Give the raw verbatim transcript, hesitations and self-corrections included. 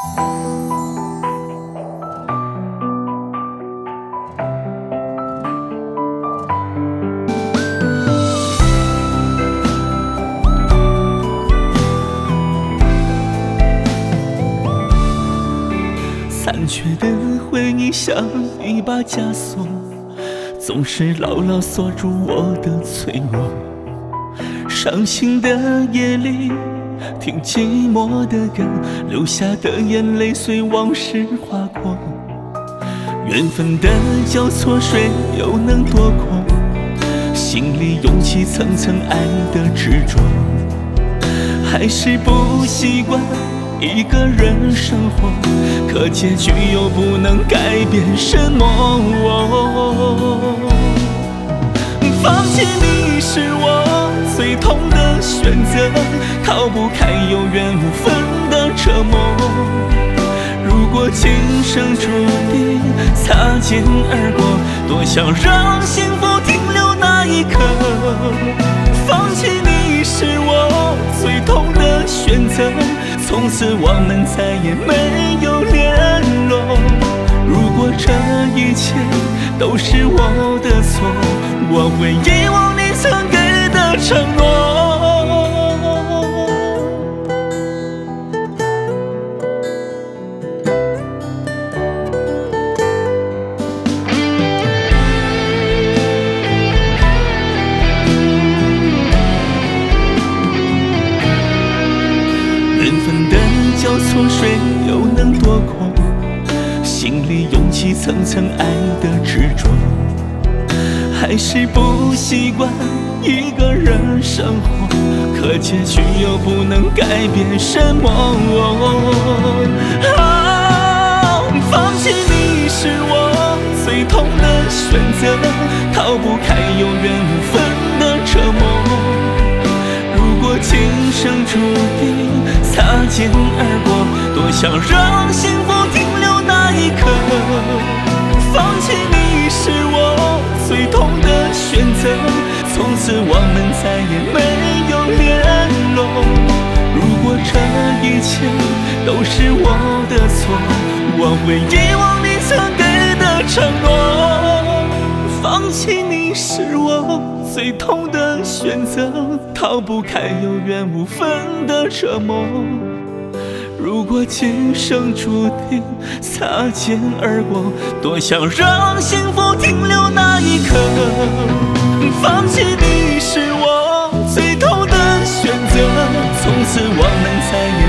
残缺的回忆像一把枷锁，总是牢牢锁住我的脆弱。伤心的夜里，听寂寞的歌，流下的眼泪随往事划过。缘分的交错，谁又能躲过？心里涌起层层爱的执着，还是不习惯一个人生活，可结局又不能改变什么。放弃你是我最痛的选择，逃不开有缘无分的折磨。如果今生注定擦肩而过，多想让幸福停留那一刻。放弃你是我最痛的选择，从此我们再也没有联络。如果这一切都是我的错，我会遗忘你曾给的承诺。缘分的交错，谁又能躲过？心里涌起层层爱的执着，还是不习惯一个人生活，可结局又不能改变什么。啊，放弃你是我最痛的选择，逃不开有缘无分的折磨。如果今生注定擦肩而过，多想让幸福停留那一刻。放弃你是我最痛的选择，从此我们再也没有联络。如果这一切都是我的错，我会遗忘你曾给的承诺。放弃你是我最痛的选择，逃不开有缘无分的折磨。如果今生注定擦肩而过，多想让幸福停留那一刻。放弃你是我最痛的选择，从此我们再也